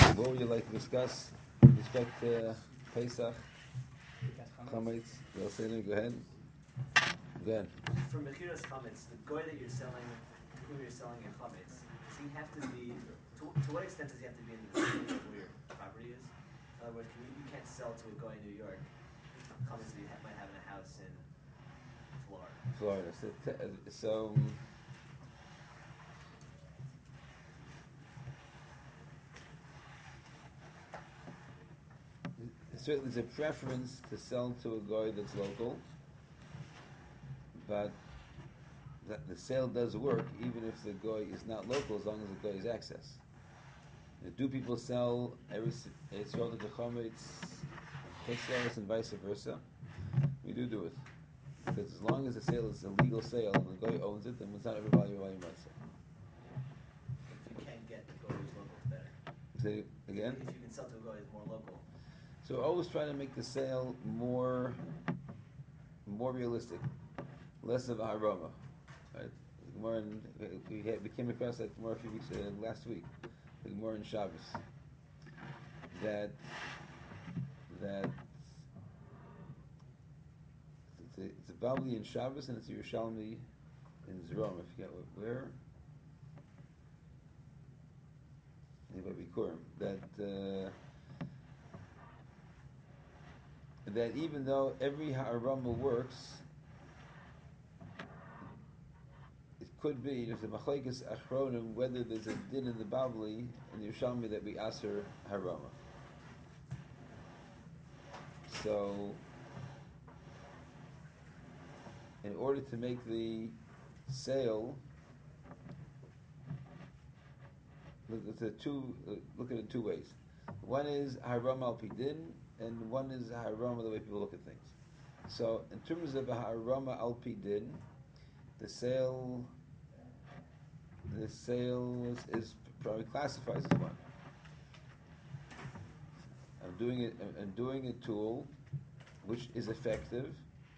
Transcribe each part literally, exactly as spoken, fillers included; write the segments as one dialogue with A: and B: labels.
A: What would you like to discuss with respect to Pesach, Chametz? They'll say no. Go ahead. Go ahead.
B: For Mechiras Chametz, the guy that you're selling, who you're selling your Chametz, does he have to be? To, to what extent does he have to be in the vicinity of where your property is? In other words, can you, you can't sell to a guy in New York Chametz that you ha- might have in a house in Florida.
A: Florida. So, t- so certainly there's a preference to sell to a guy that's local, but that the sale does work even if the guy is not local, as long as the guy has access. Now, do people sell Eretz Yisrael to the Chametz, Texas, and vice versa? We do do it. Because as long as the sale is a legal sale and the guy owns it, then it's not everybody everybody might say.
B: If you can't get the guy who's local, it's better.
A: Say it again?
B: If you can sell to a guy who's more local.
A: So always try to make the sale more more realistic, less of a haroma. Right? More in, we, had, we came across that more a few weeks uh, last week. More in Shabbos. That that it's a, it's a Babli in Shabbos and it's a Yerushalmi in Zerom. I forget what, where. Anybody Bikurim. That uh, that even though every haroma works, it could be if the machlekes achronim whether there's a din in the Babli and the Yerushalmi that we aser haroma. So, in order to make the sale, look at the two. Uh, look at it two ways. One is harama al pidin, and one is harama the way people look at things. So, in terms of harama al pidin, the sale, the sale is, is probably classifies as one. I'm doing it. I'm doing a tool which is effective,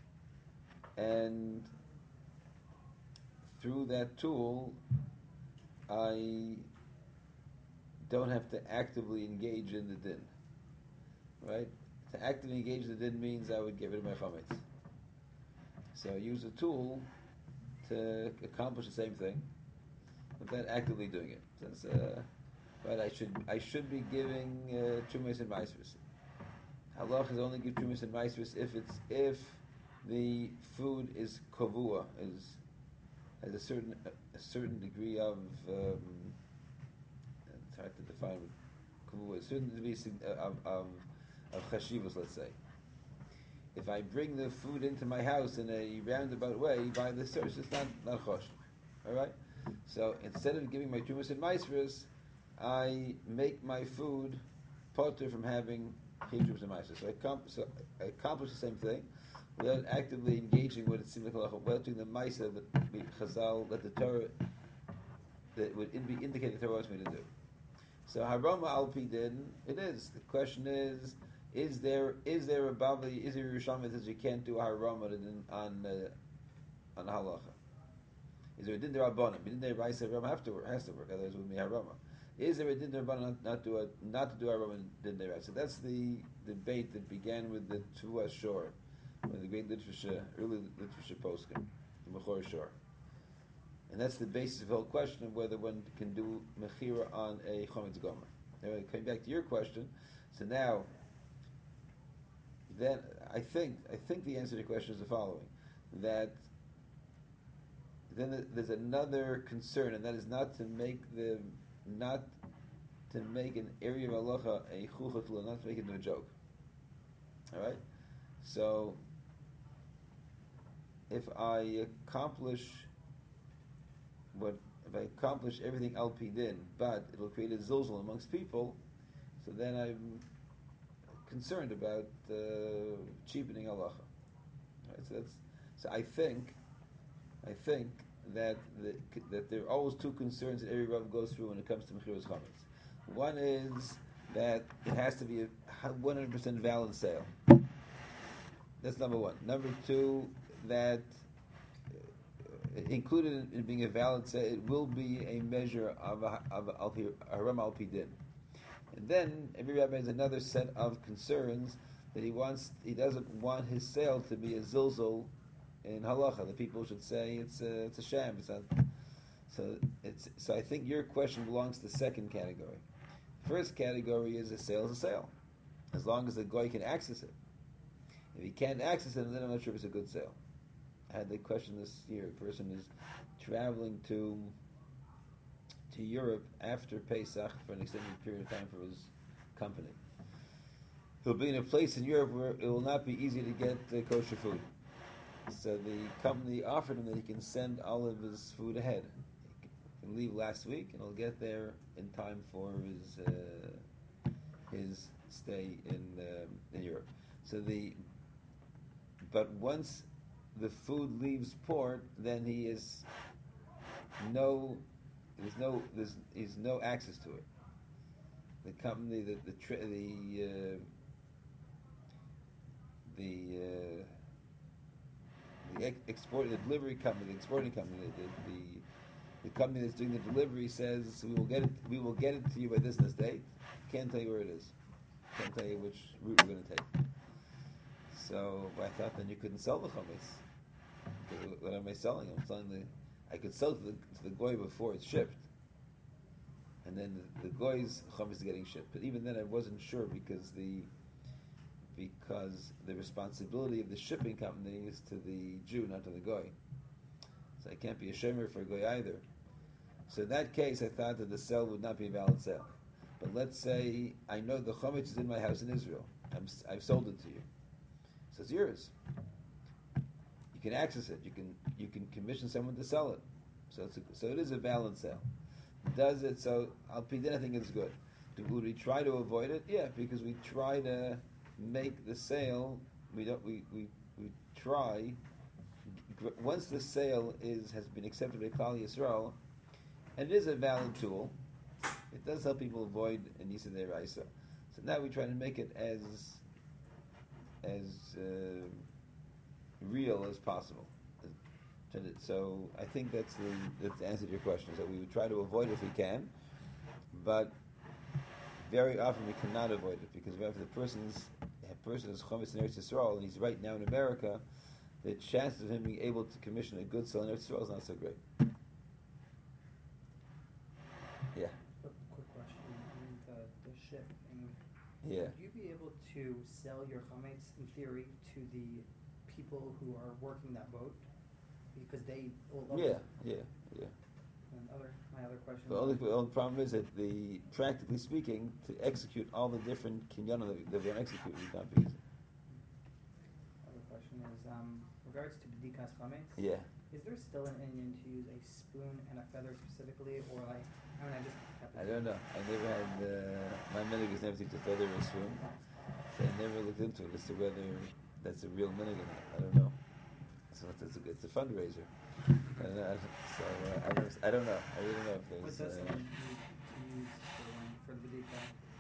A: and through that tool, I don't have to actively engage in the din. Right? To actively engage in the din means I would get rid of my chametz. So I use a tool to accomplish the same thing, without actively doing it. Since, uh, but I should I should be giving uh, trumas and maasros. Halach is only give trumas and maasros if it's if the food is kavua, is has a certain a certain degree of um, it's hard to define what kavua is, a certain degree of of, of chashivos, let's say. If I bring the food into my house in a roundabout way by the source, it's not not choshev. All right. So instead of giving my trumas and maasros, I make my food potter from having trumas and maasros. So I, comp- so I accomplish the same thing without actively engaging what it seems like halacha, without doing the maisa that the Chazal, that the Torah, that would in, be indicate the Torah wants me to do. So haroma al pi din, it is. The question is: Is there is there a Bavli, is there a Yerushalmi that says you can't do a haroma on uh, on halacha? Is there a din derabanan? Din deraisa haroma have to work, has to work, otherwise it would be haroma. Is there a din derabanan not, not to a, not to do haroma din deraisa? So that's the debate that began with the Tvua Shor, with the great literature, early literature poskim, the Mechor Shor, and that's the basis of the whole question of whether one can do mechira on a chometz gomer. Anyway, coming back to your question, so now, then I think I think the answer to the question is the following: that then there's another concern, and that is not to make the not to make an area of halacha a chuchatula, not to make it into a joke. All right. So if I accomplish what if I accomplish everything al pi din, but it'll create a zilzal amongst people, so then I'm concerned about uh, cheapening halacha. Right. So that's so I think. I think that the, that there are always two concerns that every Rav goes through when it comes to Mechiras Chametz. One is that it has to be a one hundred percent valid sale. That's number one. Number two, that uh, included in, being a valid sale, it will be a measure of a, of a, of a haram al pi din. And then every rabbi has another set of concerns that he wants. He doesn't want his sale to be a zilzul in halacha. The people should say it's a, it's a sham. It's not, so it's so. I think your question belongs to the second category. First category is a sale is a sale, as long as the goy can access it. If he can't access it, then I'm not sure if it's a good sale. I had the question this year. A person is traveling to to Europe after Pesach for an extended period of time for his company. He'll be in a place in Europe where it will not be easy to get uh, kosher food. So the company offered him that he can send all of his food ahead. He can leave last week and he'll get there in time for his uh, his stay in um, in Europe. So the but once the food leaves port, then he is no there's no there's he's no access to it. The company the the tri- the uh, the uh, the ex- export the delivery company the exporting company the, the the company that's doing the delivery says we will get it we will get it to you by this and this date. Can't tell you where it is. Can't tell you which route we're going to take. So I thought then you couldn't sell the chametz. What am I selling? I'm selling the. I could sell to the to the goy before it's shipped, and then the, the goy's chametz is getting shipped. But even then, I wasn't sure because the because the responsibility of the shipping company is to the Jew, not to the goy. So I can't be a shemer for a goy either. So in that case, I thought that the sale would not be a valid sale. But let's say I know the chametz is in my house in Israel. I'm, I've sold it to you, so it's yours. You can access it. You can you can commission someone to sell it. So it's a, so it is a valid sale. Does it? So Al Pidin, I think it's good. Do, would we try to avoid it? Yeah, because we try to make the sale. We don't. We we, we try. Once the sale is has been accepted by Klal Yisrael, and it is a valid tool, it does help people avoid an Nisa Deraisa. So now we try to make it as as uh, real as possible. So I think that's the that's the answer to your question. Is that we would try to avoid it if we can, but very often we cannot avoid it because if the person's a person is chometz in Eretz Yisrael and he's right now in America, the chances of him being able to commission a good sale in Eretz Yisrael is not so great. Yeah.
C: A quick question on the, the shipping.
A: Yeah.
C: Would you be able to sell your chametz in theory to the people who are working that boat? Because they will love
A: Yeah,
C: it.
A: yeah, yeah.
C: And other my other question.
A: The only, the only problem is that the practically speaking, to execute all the different kinyanim that, that we're going to execute would not be easy.
C: Other question is um, regards to b'dikas chametz.
A: Yeah.
C: Is there still an Indian to use a spoon and a feather specifically, or like I mean I just have to
A: I don't know. I never had uh, my minhag is never to feather or spoon, so I never looked into it as to whether that's a real minhag or not. I don't know. So it's a it's a fundraiser. And, uh, so uh, I, don't, I don't know. I really don't know if
C: What
A: there's.
C: does
A: Uh,
C: someone need to use for, um, for the b'dika?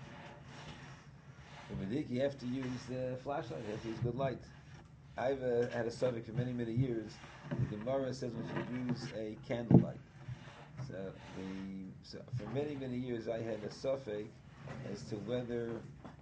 A: For Medik, you have to use uh, flashlight. You have to use good light. I've uh, had a subject for many, many years. The Gemara says we should use a candlelight. So, the, so for many, many years, I had a suffix as to whether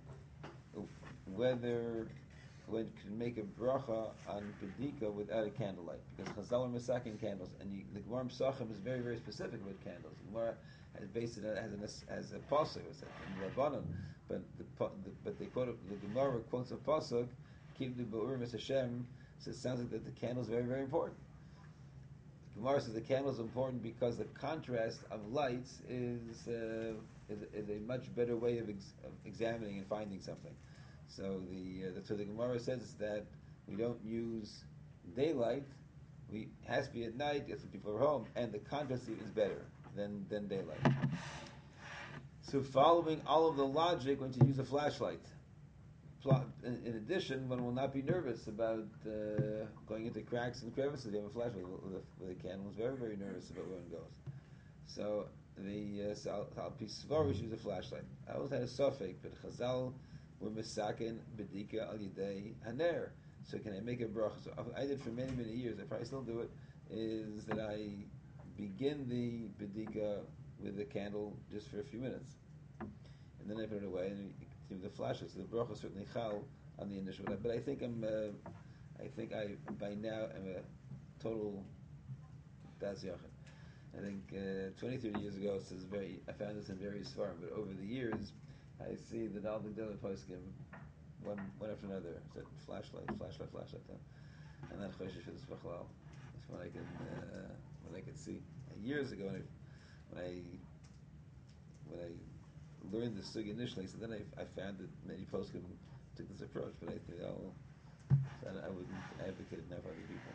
A: whether one could make a bracha on bedika without a candlelight, because Chazal are masakin candles, and you, the Gemara Pesachim is very, very specific about candles. The Gemara has based it as a as a pasuk, in Rabbanon, but the, the but they quote the Gemara quotes a pasuk, "Keep the ba'urim es Hashem." So it sounds like that the candle is very, very important. The Gemara says the candle is important because the contrast of lights is uh, is, is a much better way of, ex, of examining and finding something. So the uh, so the Gemara says that we don't use daylight. We it has to be at night. It's when people are home, and the contrast is better than than daylight. So following all of the logic, when to use a flashlight. In, in addition, one will not be nervous about uh, going into cracks and crevices. You have a flashlight with a, with a candle. Is very very nervous about where one goes. So the uh, so I'll be svar use a flashlight. I always had a suffix, but Chazal were misaken bedika al yidei haner. So can I make a bracha? So I did for many many years. I probably still do it. Is that I begin the bedika with the candle just for a few minutes, and then then I put it away, and you continue with the flashes. So the bracha is certainly chal on the initial. But I think I'm, uh, I think I by now am a total das yachid. I think uh, twenty, thirty years ago, this is very. I found this in various forms, but over the years, I see that all the Gdolei poskim, one one after another, said flashlight, flashlight, flashlight, and then choshesh for this b'chalal. That's when I can, uh, when I can see. And years ago, when I, when I, when I learned the sugi initially, so then I, I found that many poskim took this approach, but I think I'll, so I wouldn't advocate it now for other people.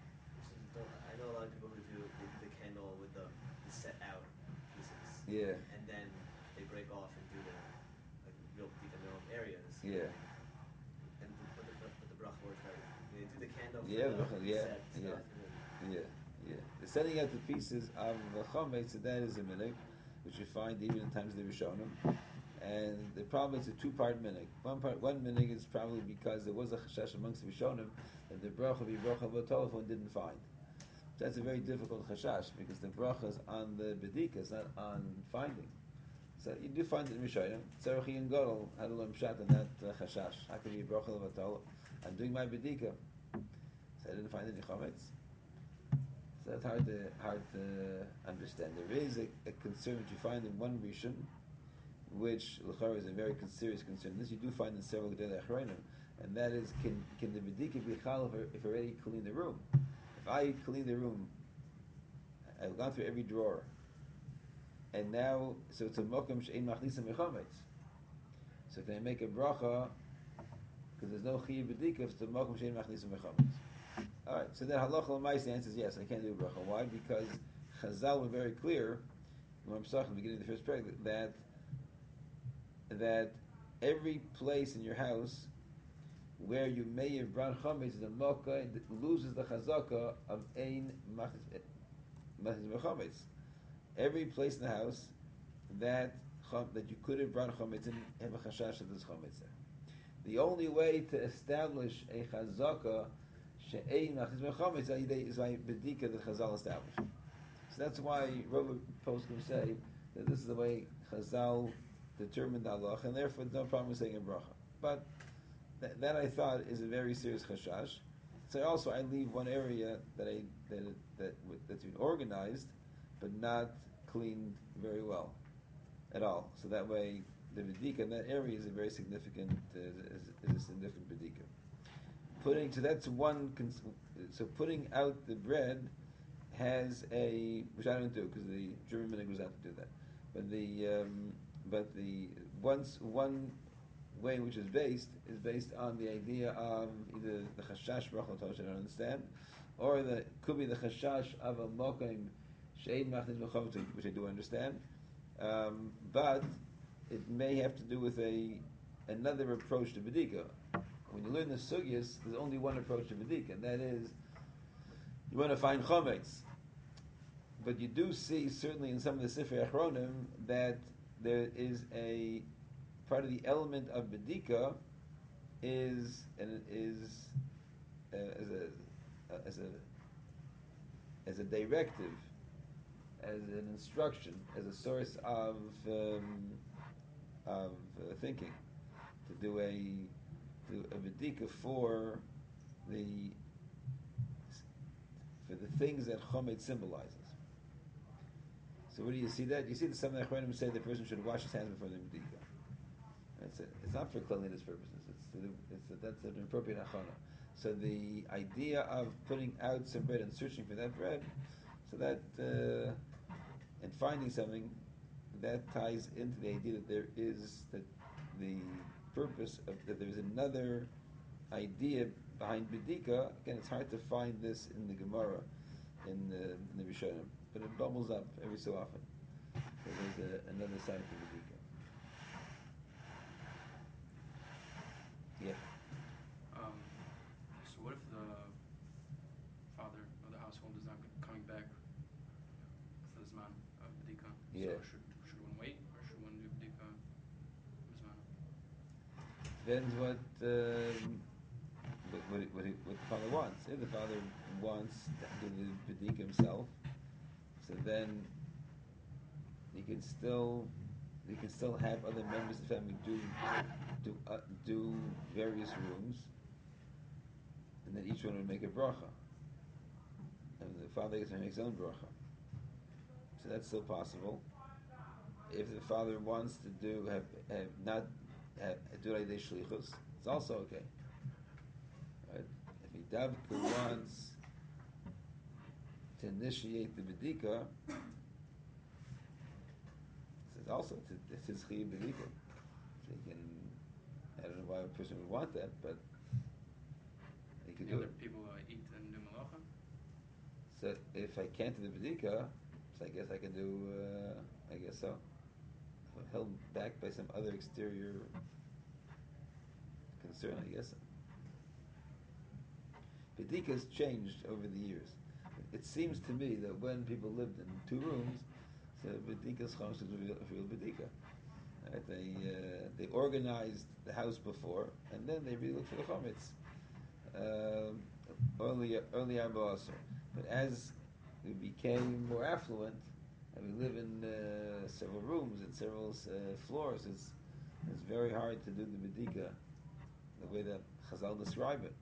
B: I know a lot of people who do they do the candle with the, the set out pieces.
A: Yeah.
B: And then they break off and do the like real deep in their own areas.
A: Yeah.
B: And the, but the but the bracha works very. They do the candle.
A: Yeah,
B: for the,
A: yeah,
B: set
A: yeah,
B: stuff, and then,
A: yeah, yeah. The setting out the pieces of the chometz, so that is a minhag, which you find even in times of the Rishonim. And the problem is a two-part minhag. One part, one minhag is probably because there was a chashash amongst the Rishonim that the bracha be bracha v'tolef one didn't find. That's a very difficult chashash because the bracha is on the bedika, it's not on finding. So you do find it in Rishonim. Tzarachi and Godel had a learn pshat on that uh, chashash. How can be bracha v'tolef? I'm doing my bedika, so I didn't find any chometz. So that's hard to hard to understand. There is a, a concern which you find in one rishon, which l'chara is a very serious concern. This you do find in several Gedolei Achronim, and that is can can the bedika be chal if I already clean the room? If I clean the room, I've gone through every drawer, and now so it's a mokum she'ein machnisa mechometz. So can I make a bracha because there's no chiyuv bedika if it's a mokum she'ein machnisa mechometz? All right, so then halacha l'mais, the answer is yes, I can't do bracha. Why? Because Chazal were very clear, when I'm talking at the beginning of the first paragraph, that that every place in your house where you may have brought chametz is a mocha and loses the chazaka of ein machnis mechametz. Every place in the house that that you could have brought chametz in have a chashash that there's chametz there. The only way to establish a chazaka she'ein machnis mechametz is by bedika that Chazal established. So that's why Rov poskim say that this is the way Chazal determined the halach, and therefore no problem with saying a bracha. But th- that I thought is a very serious chashash. So also I leave one area that I that that that's been organized, but not cleaned very well at all. So that way the bedika in that area is a very significant uh, is, is a significant bedika. Putting so that's one. Cons- so putting out the bread has a which I don't do because the German minhag was out to do that. But the um, but the once one way which is based is based on the idea of either the chashash bracha which I don't understand, or the could be the chashash of a mokim she'ein machnis mechametz which I do understand, um, but it may have to do with a another approach to bedika. When you learn the sugyas, there's only one approach to bedika, and that is you want to find chometz. But you do see certainly in some of the Sifrei Achronim that there is a part of the element of bedika is and is uh, as a uh, as a as a directive, as an instruction, as a source of um, of uh, thinking to do a to a bedika for the for the things that chometz symbolizes. So where do you see that? You see that some of the Achronim say the person should wash his hands before the bedika. It's, it's not for cleanliness purposes. It's, to the, it's a, that's an appropriate achana. So the idea of putting out some bread and searching for that bread, so that uh, and finding something, that ties into the idea that there is that the purpose of that there's another idea behind bedika. Again, it's hard to find this in the Gemara, in the, in the Rishonim, but it bubbles up every so often. So there's a, another side to bedika. Yeah.
D: Um, so what if the father of the household is not coming back for the zman of bedika?
A: Yeah.
D: So should should one wait or should one do bedika zman?
A: Depends what, um, what, what, what, he, what the father wants. If the father wants to do the bedika himself, so then he can still you can still have other members of the family do do uh, do various rooms, and then each one would make a bracha, and the father gets to make his own bracha. So that's still possible. If the father wants to do have, have not have, do like shlichus, it's also okay. Right? If he davka wants to initiate the bedika, it's also it's his chiyuv bedika. So he can. I don't know why a person would want that, but he could
D: The
A: do
D: other
A: it.
D: people uh, eat and do malacha.
A: So if I can't do the bedika, so I guess I can do. Uh, I guess so. If I'm held back by some other exterior concern, I guess. Bedika has changed over the years. It seems to me that when people lived in two rooms, so bedika's chametz was real, real bedika. Right? They uh, they organized the house before, and then they really looked for the chametz. Um, early early Arba Asr. But as we became more affluent, and we live in uh, several rooms and several uh, floors, it's it's very hard to do the bedika the way that Chazal describe it.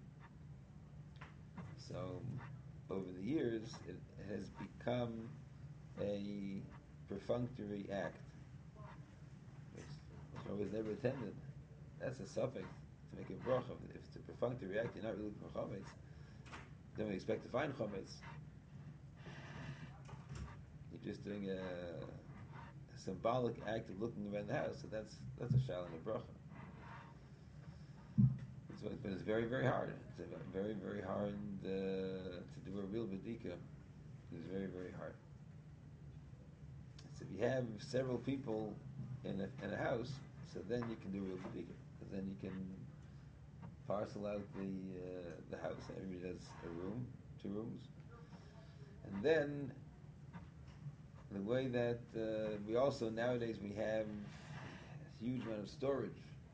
A: So, over the years, it has become a perfunctory act, which, which I was never attended. That's a suffix to make a bracha. If it's a perfunctory act, you're not really looking for chametz. Don't expect to find chametz. You're just doing a, a symbolic act of looking around the house. So that's that's a shalom of bracha. But it's very, very hard. It's a very, very hard uh, to do a real bedika. It's very, very hard. So if you have several people in a, in a house, so then you can do real bedika, because then you can parcel out the uh, the house. Everybody has a room, two rooms, and then the way that uh, we also nowadays we have a huge amount of storage.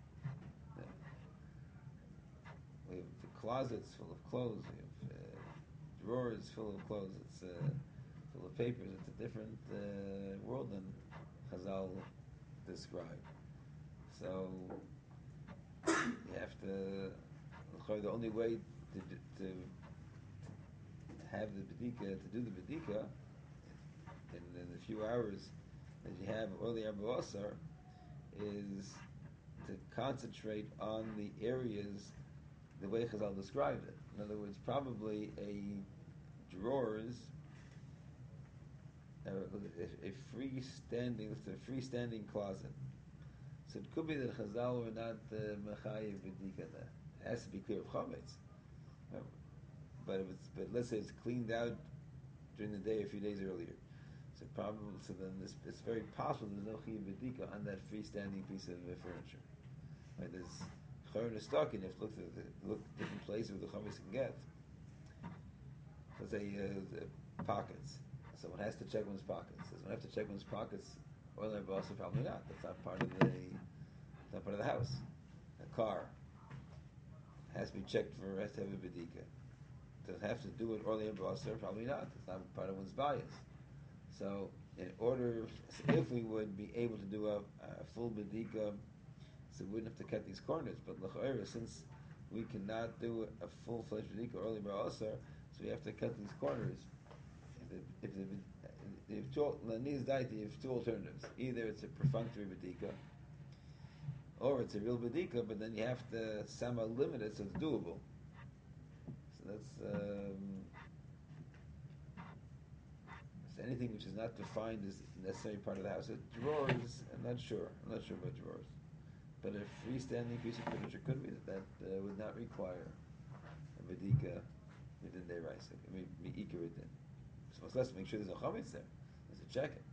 A: We have the closets full of clothes. We have uh, drawers full of clothes. It's uh, full of papers. It's a different uh, world than Chazal described. So you have to. The only way to to, to have the bedika, to do the bedika, in, in the few hours that you have early Arba Asar, is to concentrate on the areas the way Chazal described it. In other words, probably a drawers, a, a freestanding, it's a freestanding closet. So it could be that Chazal were not mechayev bedika. It has to be clear of chametz. But if it's, but let's say it's cleaned out during the day, a few days earlier. So probably, so then this, it's very possible there's no chiyuv bedika on that freestanding piece of uh, furniture. Right? There's Chayron is stuck in. You have to look at the, look at different places where the chametz can get. Let's say uh, the pockets. So one has to check one's pockets. Does one have to check one's pockets? Oil and boss, probably not. That's not part of the. It's not part of the house. A car has to be checked for. Has to have a bedika. Does it have to do with oil and boss? Probably not. It's not part of one's bias. So in order, so if we would be able to do a, a full bedika, so we wouldn't have to cut these corners. But l'cha'ira, since we cannot do a full-fledged bedika early ba'asar, so we have to cut these corners. If the, if the, if two, needs daiti, you have two alternatives. Either it's a perfunctory bedika, or it's a real bedika, but then you have to somehow limit it so it's doable. So that's um, so anything which is not defined as necessary part of the house. So drawers, I'm not sure. I'm not sure about drawers. But a freestanding piece of furniture could be that that uh, would not require a bedika within their rice. I mean, me'ikar within. So let's make sure there's no chametz there. There's a check it.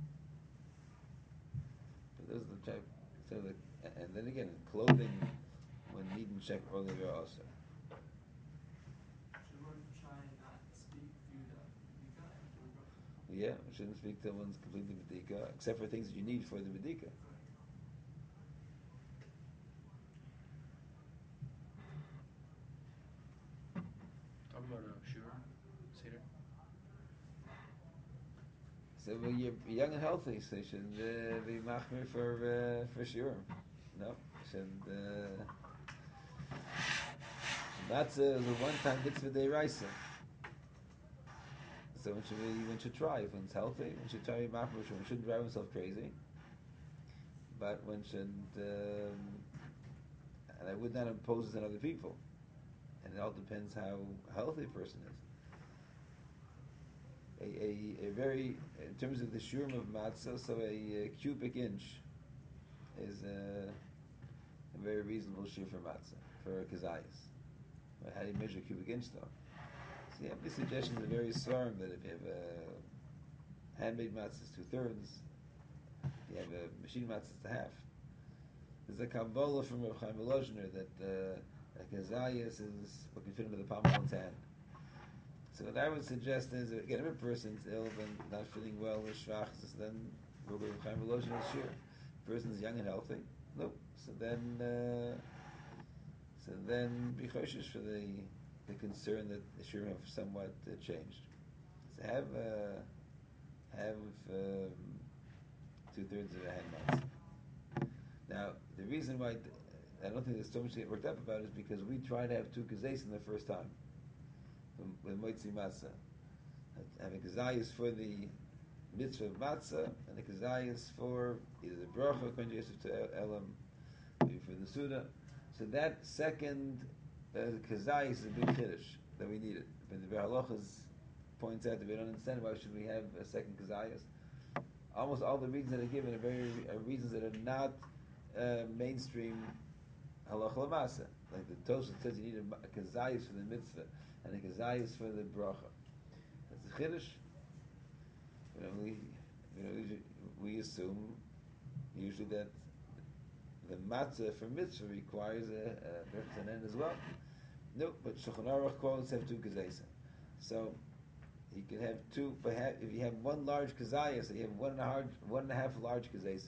A: But those are the check. So the, and then again, clothing when needn't check earlier also.
E: Should one try and not speak through the bedika after the bracha?
A: Yeah, we shouldn't speak till one's completely bedika, except for things that you need for the bedika.
D: Talk about a shura, seder.
A: So when you're young and healthy, so you should uh, be machmir for uh, for sure. No, you should. Uh, matzah is a one-time mitzvah deraisa. So one should be, one should try. If one's healthy, one should try to be machmir. One shouldn't drive himself crazy, but one should. Um, and I would not impose this on other people. And it all depends how healthy a person is. A, a, a very, in terms of the shurim of matzah, so a, a cubic inch is a, a very reasonable shur for matzah, for a kazayas. How do you measure a cubic inch though? So you have these suggestions of various svarim that if you have a handmade matzah, it's two thirds. If you have a machine matzah, it's a half. There's a Kabbalah from Rav Chaim Volozhiner that uh, a kazayas is what can fit into the palm of one's hand. So what I would suggest is, again, if a person's ill and not feeling well, or shvach, then we'll go to Chaim Volozhiner sure. If a person's young and healthy, no. So then, uh, so then be choshesh for the the concern that the shurim have somewhat uh, changed. So have uh, have um, two thirds of a hand matzah. Now, the reason why I don't think there's so much to get worked up about is because we tried to have two kazayis in the first time with moitzi matzah. Having kazayis for the mitzvah of matzah and the kazayis for either the bracha, Kohen Yosef to Elam, maybe for the Suda. So that second uh, kazayis is a big chiddush that we needed. But the Be'halachas points out that we don't understand why should we have a second kazayis. Almost all the reasons that are given are very are reasons that are not uh, mainstream halacha l'masa. Like the Tosha says, you need a, a kazayis for the mitzvah and a kazayis for the bracha. That's a chiddush. You know, we you know we, we assume usually that the matzah for mitzvah requires a, a an end as well. No, but Shulchan Aruch quotes have two kazayis. So you can have two, perhaps if you have one large kazayas, so you have one and a half, one and a half large kazayas.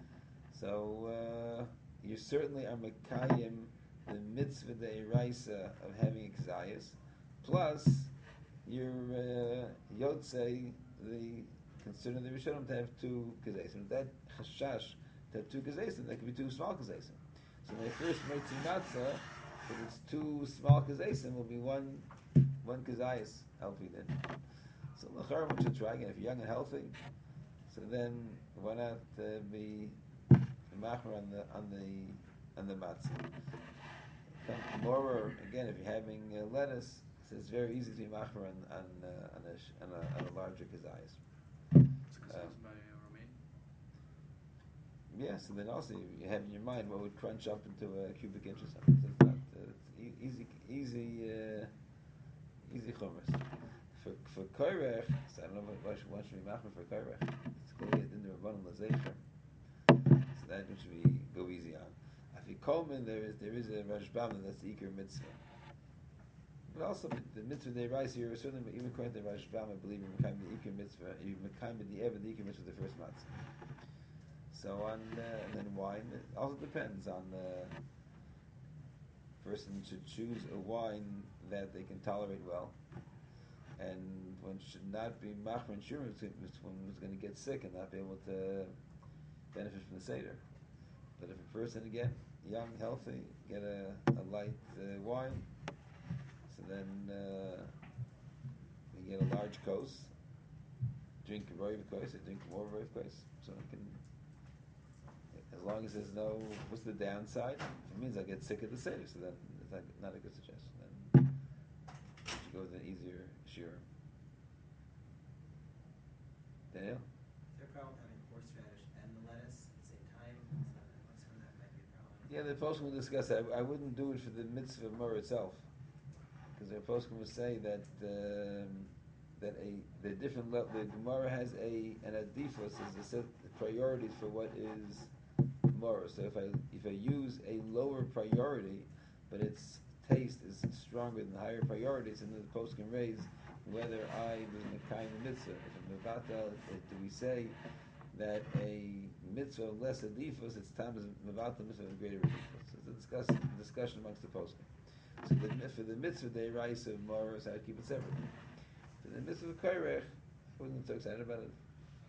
A: So uh, you certainly are mekayim the mitzvah deiraisa of having a kazayas, plus you're uh, yotzei the concern of the Rishonim to have two kazayas. And that chashash to have two kazayas, that could be two small kazayas. So my first moitzi matzah, if it's two small kazayas, will be one one kazayas alpidin. So l'char one should try again if you're young and healthy. So then why not uh, be machmer on the on the on the matzah? Moreover, again, if you're having uh, lettuce, so it's very easy to be machmer on on, uh, on, a, on, a, on a larger kazayas.
D: It's
A: Um,
D: by uh, Romain.
A: Yes, and then also you, you have in your mind what would crunch up into a cubic inch or something. So it's not uh, it's e- easy easy uh, easy chumras. For for koirech, so I don't know why should one should be machmer for koirech. It's clearly in the rabbanon lazeisha, so that one should be go easy on. Afikolman, there is there is a rashbam that's the ikar mitzvah, but also the mitzvah they rise here certainly even according to the rashbam, I believe in the ikar mitzvah, you mekayim the ever the ikar mitzvah the first matzah. So on uh, and then wine it also depends on the person should choose a wine that they can tolerate well. And one should not be machmer insurance if one was going to get sick and not be able to benefit from the seder. But if a person, again, young, healthy, get a, a light uh, wine, so then uh, you get a large kos, drink a roiv kos, or drink more roiv kos. So it can, as long as there's no, what's the downside? If it means I get sick of the seder, so then it's not, not a good suggestion. Then you should go with an easier shear. Daniel?
B: Is there a problem having horseradish and the lettuce at the same time? So some of that might be a problem.
A: Yeah, the poskim will discuss that. I, I wouldn't do it for the mitzvah of Mur itself, because the poskim will say that um, that a the different level, the Gemara has a an adifos is a set of priorities for what is Mur. So if I if I use a lower priority, but its taste is stronger than the higher priorities, and the poskim raise whether I was mekayim the mitzvah. If I'm mevatel, do we say that a mitzvah of less adifos, it's time as mevatel mitzvah of greater adifos? So it's a discuss, discussion amongst the poskim. So the, for the mitzvah day rise of moros, I would keep it separate. For the mitzvah of kairech, I wasn't so excited about it.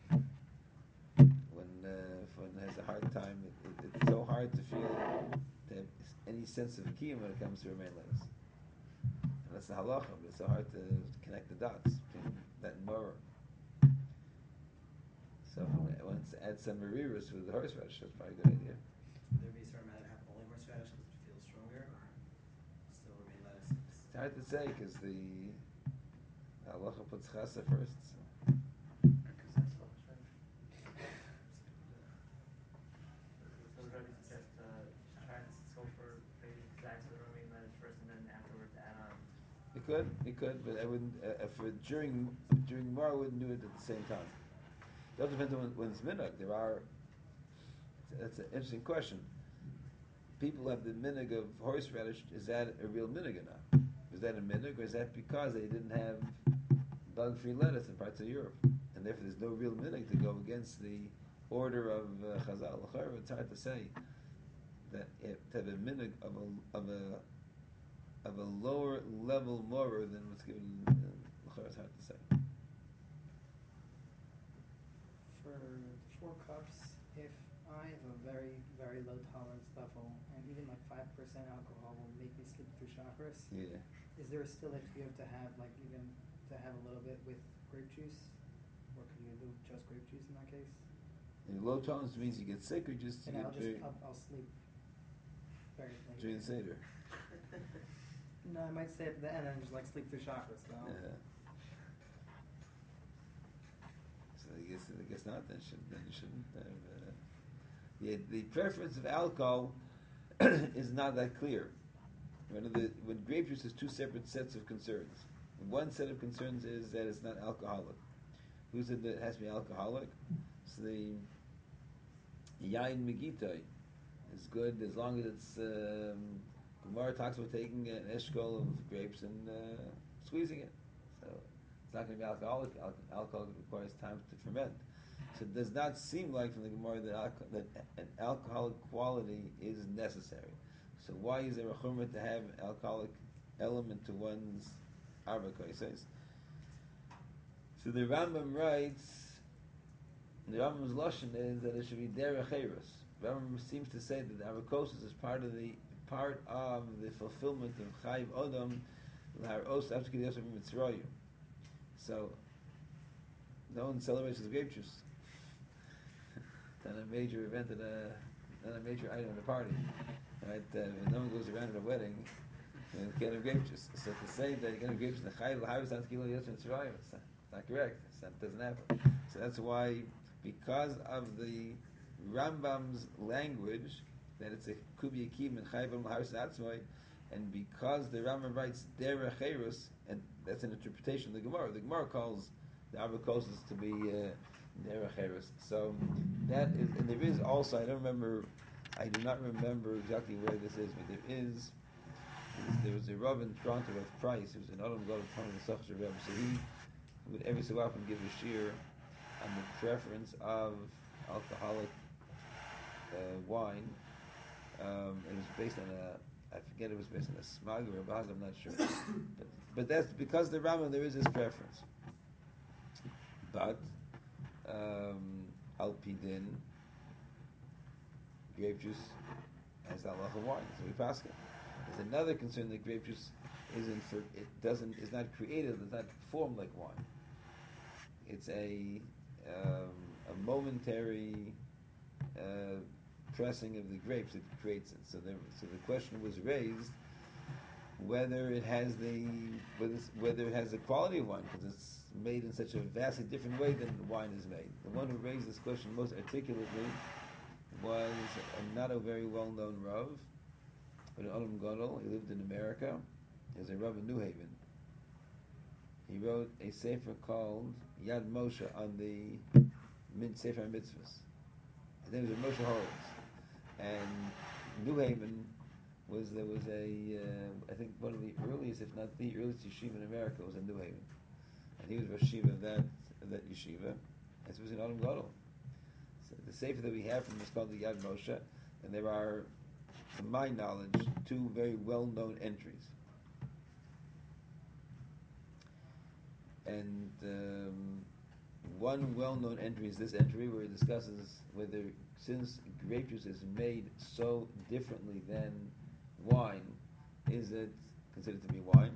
A: one has a hard time. It, it, it's so hard to feel to have any sense of kiyum when it comes to remain letters. And that's the halacha, but it's so hard to connect the dots between that and Morah. So once add some mariris with the horseradish, that's probably a good idea.
B: Would there be a certain amount to have only horseradish because it feels stronger, or still remain lettuce?
A: It's hard to say because the halacha puts chasa first. So.
D: Because that's all right.
F: So the Rebbe suggests uh, try to go for the exact romaine lettuce first, and then afterwards add on.
A: You could, you could, but I wouldn't. Uh, for during during Mar, I wouldn't do it at the same time. It all depends on when, when it's minhag. There are. That's an interesting question. People have the minhag of horseradish. Is that a real minhag or not? Is that a minhag, or is that because they didn't have bug-free lettuce in parts of Europe, and therefore there's no real minhag to go against the order of uh, Chazal? It's hard to say that if to have a minhag of a of a of a lower level morer than what's given in uh, it's hard to say.
C: For four cups, if I have a very, very low tolerance level, and even like five percent alcohol will make me sleep through chakras,
A: Yeah.
C: is there still a chiyuv to have, like, even to have a little bit with grape juice? Or can you do just grape juice in that case?
A: And low tolerance means you get sick or just you
C: And
A: get
C: I'll just,
A: very,
C: I'll, I'll sleep very late.
A: during the Seder.
C: No, I might say at the end and just like sleep through chakras, though.
A: Yeah. So I guess I guess not. Then should then you shouldn't have. Uh, yeah, the preference of alcohol is not that clear. One of the when grape juice has two separate sets of concerns. One set of concerns is that it's not alcoholic. Who said that it has to be alcoholic? So the yain megitoi is good as long as it's. Um, Gemara talks about taking an eshkol of grapes and uh, squeezing it. So it's not going to be alcoholic. Al- alcohol requires time to ferment. So it does not seem like from the Gemara that, alco- that an alcoholic quality is necessary. So why is there a chumrah to have alcoholic element to one's arba koises? So the Rambam writes, the Rambam's lashon is that it should be derech eros. Rambam seems to say that the arakosis is part of the part of the fulfillment of Chayiv Odom L'Haros after Kiddush of Mitzrayim. So no one celebrates with grape juice. Not a major event at a not a major item at a party. Right? Uh, when no one goes around at a wedding and can't have grape juice. So to say that you can have grape juice in the Chayiv L'Haros after Kiddush of Mitzrayim, it's not, not correct. It's not, it doesn't happen. So that's why, because of the Rambam's language, that it's a kubi akim and chayvim l'haris atzmai, and because the Rambam writes derech eros, and that's an interpretation of the Gemara. The Gemara calls the abakosis to be uh, derech eros. So that is, and there is also, I don't remember, I do not remember exactly where this is, but there is, there was a Rav in Toronto of Price, who's an Adam God of Tony the Sachar Rebbe, so he would every so often give a shir on the preference of alcoholic uh, wine. Um, it was based on a, I forget it was based on a smag or a bag, I'm not sure. but, but that's because the Rambam, there is this preference. But, um, al pidin, grape juice has halacha wine, so we pass it. There's another concern that grape juice isn't for, it doesn't, is not created, it's not formed like wine. It's a, um, a momentary, uh, pressing of the grapes that creates it. So, there, so the question was raised whether it has the whether, whether it has the quality of wine, because it's made in such a vastly different way than wine is made. The one who raised this question most articulately was a, not a very well-known Rav, but an Olam Gadol. He lived in America. He was a Rav in New Haven. He wrote a sefer called Yad Moshe on the Min Sefer Mitzvahs. His name was Moshe Horowitz. And New Haven was there was a uh, I think one of the earliest, if not the earliest yeshiva in America was in New Haven, and he was Rosh Yeshiva of that of that yeshiva. And so it was in Adam Gadol. So the sefer that we have from him is called the Yad Moshe, and there are, to my knowledge, two very well-known entries. And um, one well-known entry is this entry where he discusses whether since grape juice is made so differently than wine, is it considered to be wine?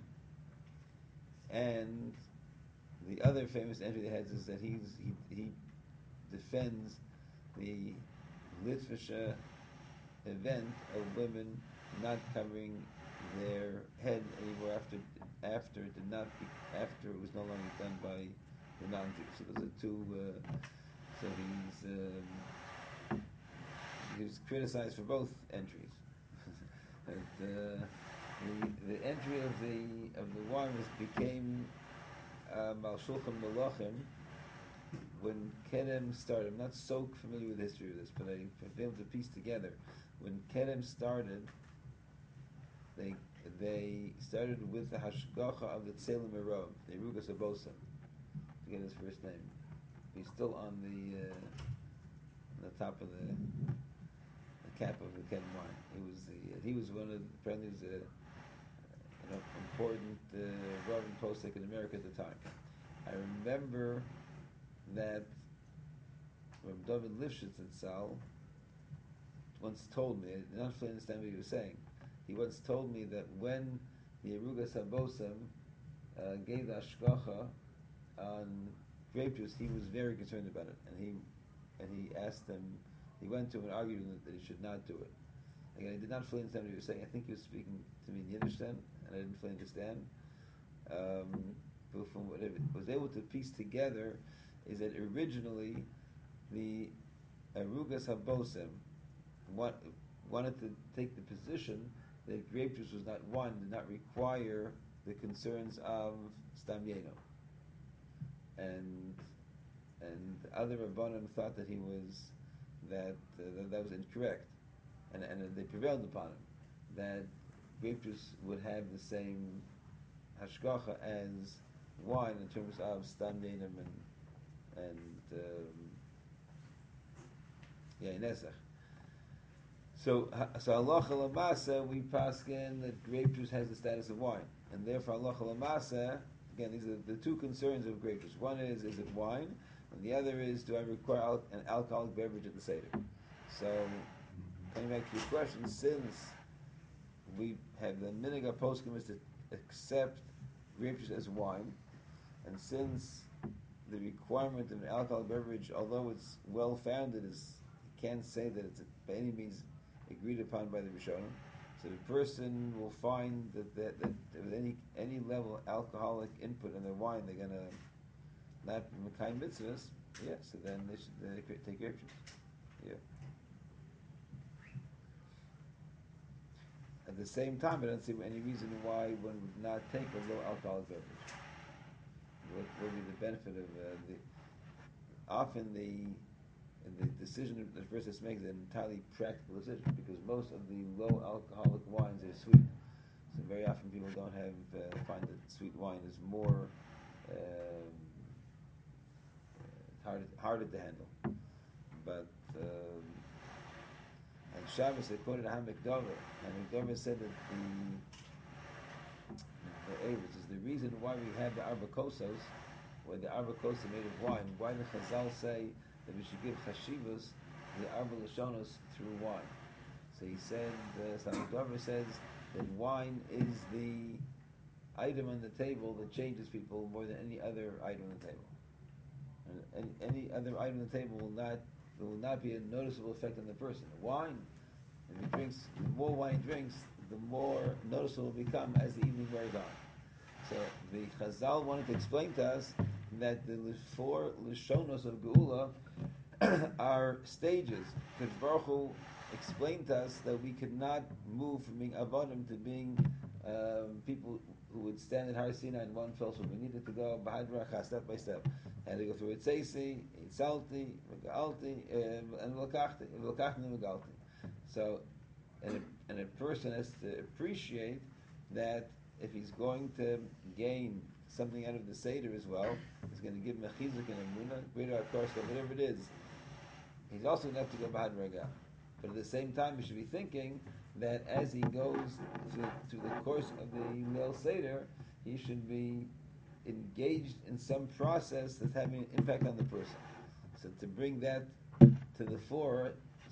A: And the other famous entry that he has is that he's, he he defends the Litvisha event of women not covering their head anymore after after it did not be, after it was no longer done by the non-Jews. So those are two. Uh, so he's um, he was criticized for both entries. But, uh, the the entry of the of the wine was became Mal Shulchan Malachim when Kedem started. I'm not so familiar with the history of this, but I've been able to piece together. When Kedem started, they they started with the Hashgacha of the Tzelem Merov, the Erugas Abosim, to get his first name. He's still on the uh, on the top of the, the cap of the Kedem wine. He was the he was one of the, apparently he was a, an important uh, Rav and Posek in America at the time. I remember that Rav David Lifshitz in Sal once told me, I did not fully understand what he was saying. He once told me that when the Erugas Habosim uh, gave the Ashgacha on grape juice, he was very concerned about it, and he and he asked him. He went to him and argued with him that he should not do it. Again, I did not fully understand what he was saying. I think he was speaking to me in Yiddish then, and I didn't fully understand. Um, but from what I was able to piece together is that originally the Erugas Habosim want, wanted to take the position that grape juice was not one, did not require the concerns of Stam Yeno. And and other Rabbanim thought that he was that uh, that, that was incorrect, and and they prevailed upon him that grape juice would have the same hashgacha as wine in terms of Stam Yenim and and um, yeah, Nesach. So, so halacha lamasa, we paskin that grape juice has the status of wine, and therefore halacha lamasa. Again, these are the two concerns of grape juice. One is, is it wine, and the other is, do I require al- an alcoholic beverage at the seder? So, coming back to your question, since we have the minhag poskim is to accept grape juice as wine, and since the requirement of an alcoholic beverage, although it's well founded, is you can't say that it's by any means agreed upon by the Rishonim. So the person will find that, that, that with any any level of alcoholic input in their wine, they're going to not Mekayim mitzvahs. Yeah, so then they should they take grape juice. Yeah. At the same time, I don't see any reason why one would not take a low alcoholic beverage. What would be the benefit of uh, the? Often the the decision that the person makes is an entirely practical decision because most of the low alcoholic wines are sweet. So very often people don't have uh, find that sweet wine is more um, harder harder to handle. But um, and Shabbos they quoted Hamek Dover, and McDover said that the the Avis is the reason why we have the Arba Kosos, where the Arba Kosos are made of wine. Why the Chazal say that we should give chashivas the Arba Lashonos through wine. So he said, uh, Samach Dover says that wine is the item on the table that changes people more than any other item on the table. And any, any other item on the table will not there will not be a noticeable effect on the person. Wine, if he drinks, the more wine he drinks, the more noticeable it will become as the evening wears on. So the Chazal wanted to explain to us that the four Lishonos of Geula are stages. Because Baruch Hu explained to us that we could not move from being Avodim to being um, people who would stand at Har Sinai in one fell swoop. We needed to go Bahad step by step. Had to go through Itzeisi, Itzalti, Megalti, and Velkachti, Velkachti and Megalti. So, and a, and a person has to appreciate that if he's going to gain something out of the Seder as well, he's going to give him a chizuk and a munah, greater akarska, whatever it is, he's also going to have to go Bahad Ragah. But at the same time, we should be thinking that as he goes through, through the course of the Leil Seder, he should be engaged in some process that's having an impact on the person. So to bring that to the fore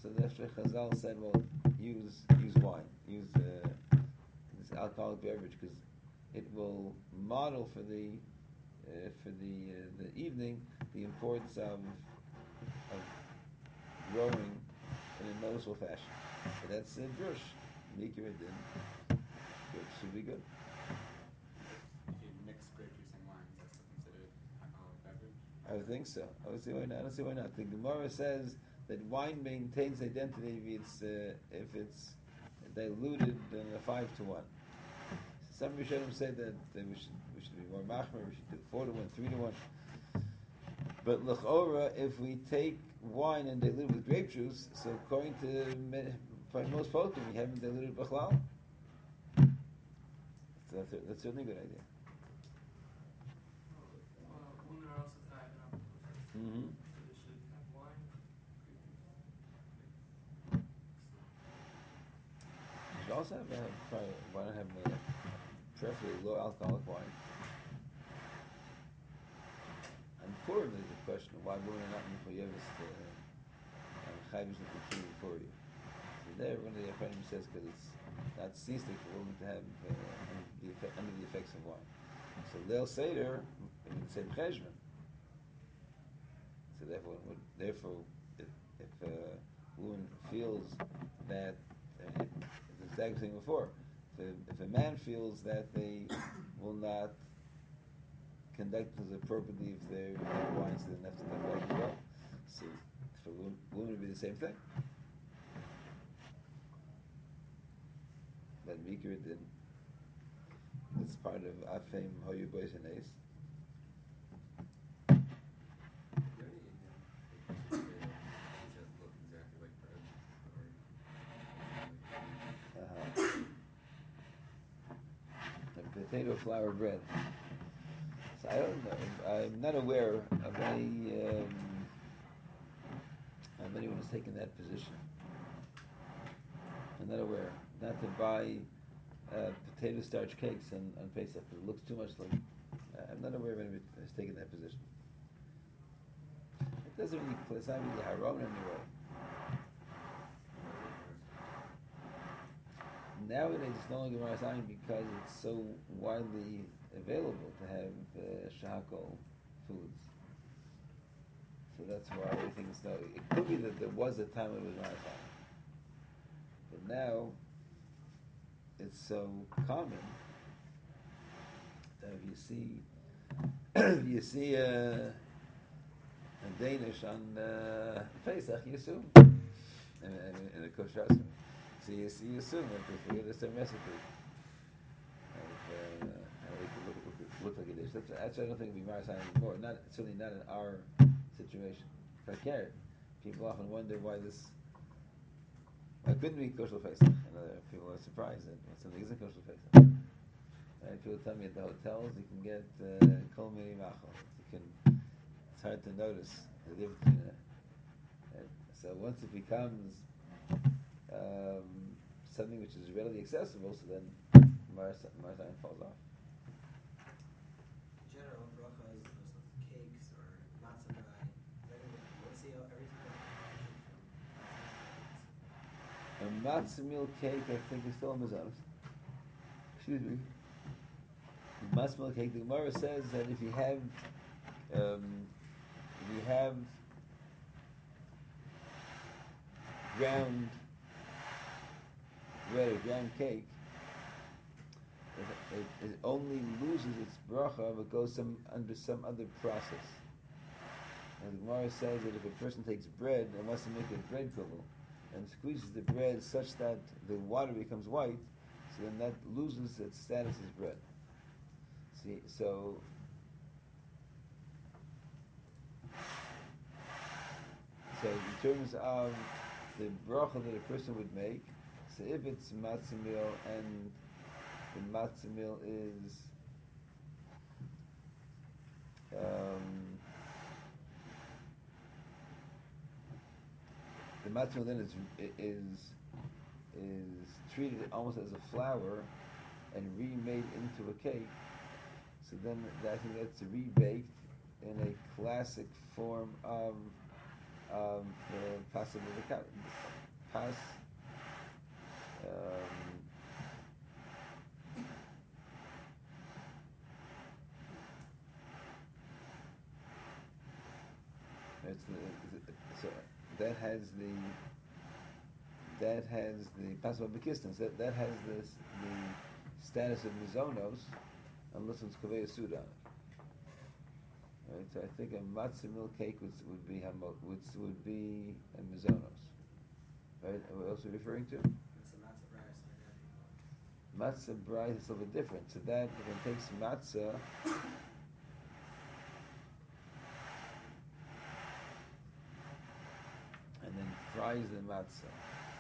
A: So therefore Chazal said, well, use use wine, use uh, this alcoholic beverage, because it will model for the uh, for the uh, the evening the importance of of growing in a noticeable fashion. So that's a uh, drush. Mikra din. Good, should be good.
G: If you mix grape juice and wine, is that still considered alcoholic beverage?
A: I would think so. I would see why not. I don't see why not. The Gemara says that wine maintains identity if it's uh, if it's diluted in a five to one. Some Rishonim say that, that we should we should be more machmer. We should do four to one, three to one. But l'chora, if we take wine and dilute it with grape juice, so according to by most folk, we haven't diluted b'chlal. So that's, that's certainly a good idea.
E: Well, women are also tied up.
A: Mm-hmm.
E: So they should have wine.
A: You should also have, uh, probably, why not have a preferably low alcoholic wine? And Purim, there's a question of why women are not mechuyeves to chayvish and continue before you. So there, one of the Achronim says because it's not ceasing for women to have uh, under, the effect, under the effects of wine. So Leil Seder, in the same cheshbon. So therefore, therefore, if, if a woman feels that, uh, it's the exact thing before. If a, if a man feels that they will not conduct themselves appropriately if they're in wine, so they don't have to come back as well. So for women, women it would be the same thing. But Mikra did. It's part of Afem Hoyu Boys and Ace.
G: Are there any um, like, which just look exactly like bread? Or,
A: Uh-huh. A potato flour bread. So I don't know. I'm not aware of any um, of anyone who's taken that position. I'm not aware. Not to buy uh, potato starch cakes on, on Pesach because it looks too much like. Uh, I'm not aware of anyone who's taken that position. It doesn't really. It's not really haram anyway. Nowadays, it's no longer Marasayan because it's so widely available to have uh, shahakol foods. So that's why everything is no. It could be that there was a time when it was Marasayan, but now it's so common that if you see, if you see a, a Danish on uh, Pesach, you assume, in, in, in a kosher restaurant. So you, you assume that they figured the same recipe. And, uh, and it look, look, look like a dish. That's, actually, I don't think it'd be Marasan anymore. Not certainly not in our situation. If I care, people often wonder why this. Why couldn't be kosher Pesach? And other people are surprised that something isn't kosher Pesach. Right? People tell me at the hotels you can get kol mini machal. You can. It's hard to notice the difference between it. Right? So once it becomes Um, something which is readily accessible, so then Marasan falls off.
B: In general, brachas, those sorts of cakes or matzah brei, is that going to be motzi every time?
A: A matzah meal cake, I think, is still a mezonah. Excuse me. The matzah meal cake, the Gemara says that if you have, um, if you have ground bread or ground cake, it, it, it only loses its bracha if it goes some under some other process. And the Gemara says that if a person takes bread and wants to make a bread kugel and squeezes the bread such that the water becomes white, so then that loses its status as bread. See, so so in terms of the bracha that a person would make, so if it's matzah meal and the matzah meal is um, the matzah meal then is is is treated almost as a flour and remade into a cake. So then I think that's rebaked in a classic form of um, the possible pass. Um, it's the, so that has the that has the possible bekistans. That that has this the status of mizonos, unless it's kaveh suda. Right, so I think a matzah milk cake would, would be hamo, would would be a mizonos. Right, what else are we referring to?
B: It's a matzah brayos.
A: Matzah brayos is a little bit different. So that if one takes matzah and then fries the matzah.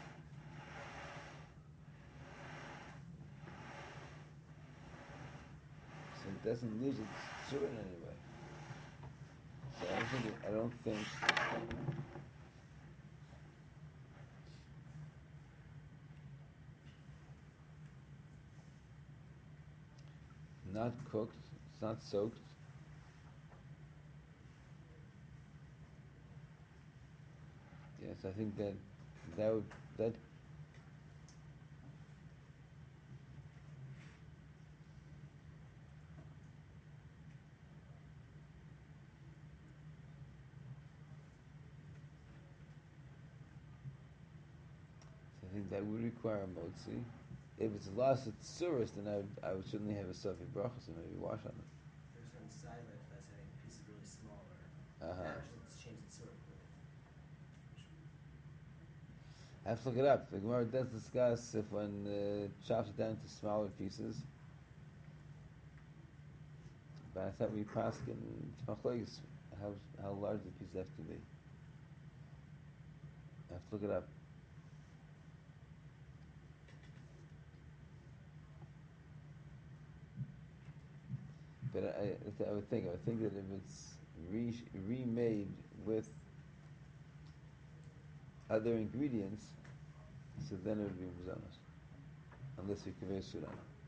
A: So it doesn't lose its tzura in any way. So I don't think. It, I don't think. Not cooked. It's not soaked. Yes, I think that that would that. I think that would require a motzi. If it's lost at tsuris, then I would, I would certainly have a safek brachas and maybe wash on it.
B: There's certain side life that's having a piece is really small or
A: Uh-huh.
B: that actually just change the tzura completely.
A: I have to look it up. The Gemara does discuss if one uh, chops it down to smaller pieces. But I thought we passed in Tmachlois how how large the pieces have to be. I have to look it up. But I, I would think, I would think that if it's re, remade with other ingredients, so then it would be mizanos, unless you kaveh sudan.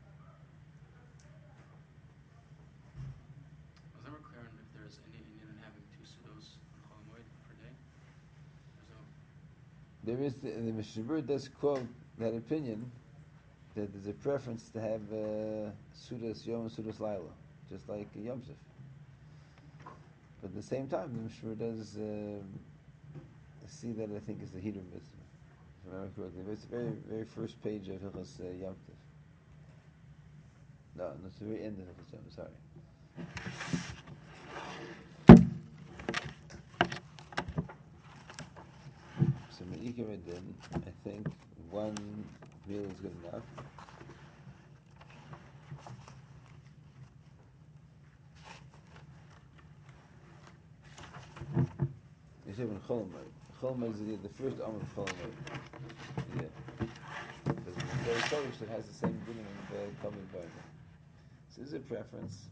D: Was never clear on if there's any Indian having two sudos on Chol Hamoed per day. There's no.
A: There is the, the Mishnah Berurah does quote that opinion that there's a preference to have uh, sudas yom and sudas laila, just like uh, Yom Tov. But at the same time, the Mishnah Berurah does uh, see that I think is the Hedron mitzvah, if I remember correctly. It's the very, very first page of Hilchos uh, Yom Tov. No, no, it's the very end of Hilchos Yom Tov, sorry. So Me'ikar Adin, I think one meal is good enough. You say when Chol Hamoed. Chol Hamoed is the, the first Amud of Chol Hamoed. Yeah. Because it's very Kodesh that has the same meaning of uh, Talmud Barber. So this is a preference.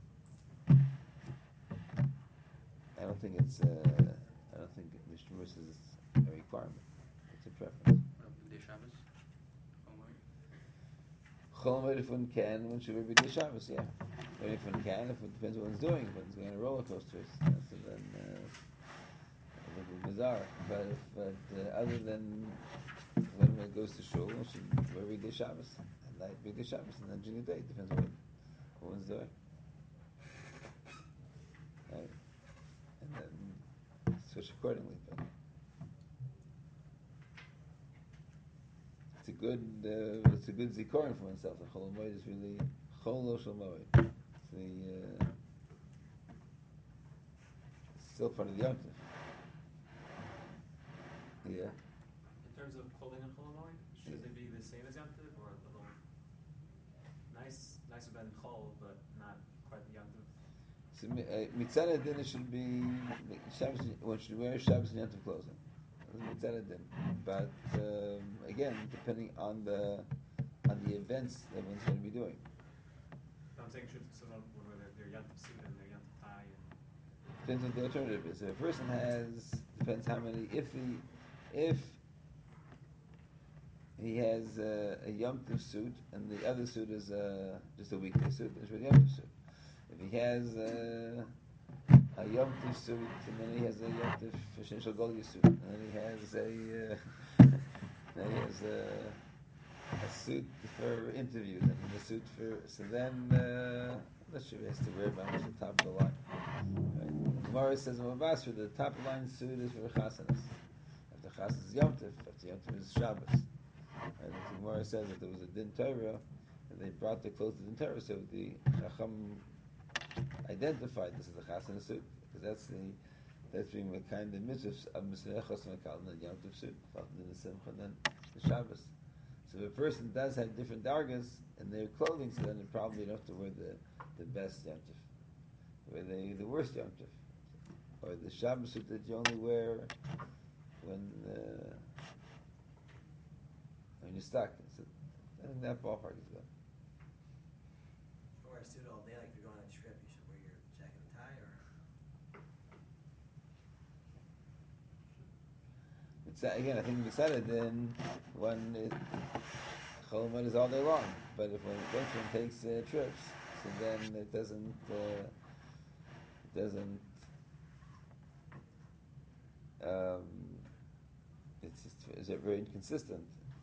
A: I don't think it's, uh, I don't think Mishnah Berurah says it's a requirement. It's a preference.
D: What up B'dei Shabbos? Chol Hamoed?
A: Chol Hamoed, if one can, one should be B'dei Shabbos, yeah. Or if one can, if it depends what one's doing. If one's going on a roller coaster, so then uh, a little bit bizarre. But if but, uh, other than when one goes to shul, one should wear B'dei Shabbos. And night B'dei Shabbos, and then during the day, it depends what, what one's doing. Right? And then switch accordingly. But it's a good, uh, it's a good zikorin for oneself. The Chol Hamoed is really Chol Lo Shel Moed. It's the uh, it's still part of the Yom Tov. Yeah.
F: In terms of clothing on Chol Hamoed, should
A: Yeah.
F: they be the same as Yom Tov or a little nice, nicer than Chol, but not quite the Yom Tov?
A: So Mitzad Adin it should be Shabbos. One should wear Shabbos and Yom Tov clothing. Mitzad Adin, but um, again, depending on the on the events that one's going to be doing.
F: I'm saying should someone would wear their, their Yom Tov suit and their Yom Tov tie and
A: Depends what the alternative is. If a person has, depends how many. If he, if he has uh, a Yom Tov suit and the other suit is uh, just a weekday suit, then it's a Yom Tov suit. If he has uh, a Yom Tov suit, and then he has a Yom Tov for Shin Shel Gol suit, and then he has a, uh, then he has a, a suit for interviews, and a suit for, so then, uh, I'm not sure he has to wear it, but I'm the top of the line. Right? Gemara says, for the top of the line suit is for chasanas. After chasanas is Yom Tov, after Yom Tov is Shabbos. Right? The Gemara says that there was a din Torah, and they brought the clothes to the din Torah, so the Chacham identified this as a chasana suit, because that's the, that's being the kind of mitzvahs of Misnechos Makal, and the Yom Tov suit, and then the Simcha, and then the Shabbos. So if a person does have different dargas in their clothing, so then they probably don't have to wear the, the best Yom Tov, wear the, the worst Yom Tov, or the Shabbos suit that you only wear when uh, when you're stuck. So I think that ballpark is good.
B: Or a suit all day, like if you're going on a trip, you should wear your jacket and tie, or
A: It's, uh, again, I think we decided then when it, Chol Hamoed is all day long, but if when once one takes uh, trips, so then it doesn't uh, it doesn't um, it's just is it very inconsistent.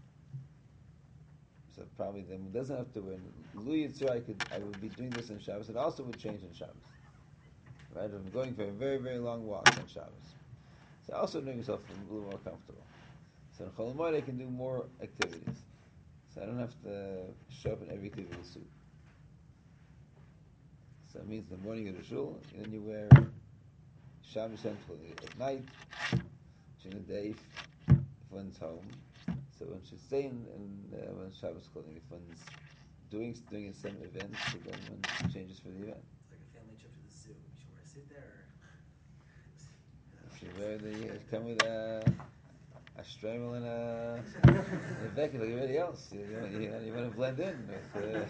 A: So probably then it doesn't have to wear Lu Yitzur. I could I would be doing this in Shabbos. It also would change in Shabbos, right? If I'm going for a very very long walk on Shabbos, so also doing yourself a little more comfortable. So in Chol Hamoed I can do more activities. So I don't have to show up in every activity with a suit. So it means in the morning you go to shul, and then you wear Shabbos and clothing at night, during the day if one's home. So one should stay in, in uh, one's Shabbos clothing. If one's doing doing a some event, so then one changes for the event.
B: it's like a family trip to the zoo. You should wear a suit there, or
A: You should wear the, uh, come with a, a strammel and a, and a vest like everybody else. You, you, you, you want to blend in with... Uh,